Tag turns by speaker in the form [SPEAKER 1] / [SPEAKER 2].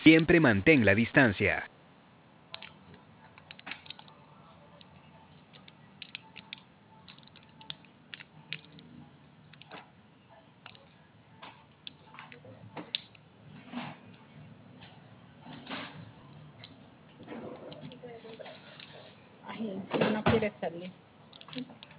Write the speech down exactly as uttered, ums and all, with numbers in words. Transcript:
[SPEAKER 1] Siempre mantén la distancia.
[SPEAKER 2] Ay, no quiere salir.